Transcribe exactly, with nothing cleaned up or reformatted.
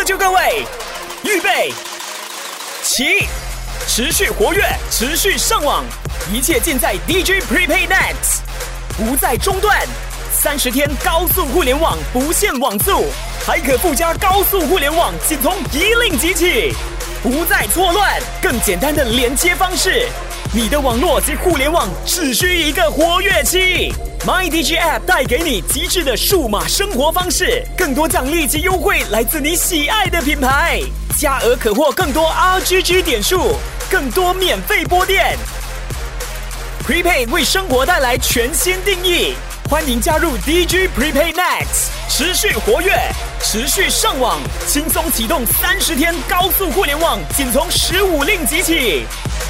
就各位，预备，起！持续活跃，持续上网，一切尽在 D J Prepaid Net， 不再中断。三十天高速互联网，不限网速，还可附加高速互联网，仅从一令即起，不再错乱，更简单的连接方式。你的网络及互联网只需一个活跃器。MyDJ App 带给你极致的数码生活方式，更多奖励及优惠来自你喜爱的品牌，加额可获更多 R G G 点数，更多免费拨电。Prepaid 为生活带来全新定义，欢迎加入 D J Prepaid Net， 持续活跃，持续上网，轻松启动三十天高速互联网，仅从十五令即起。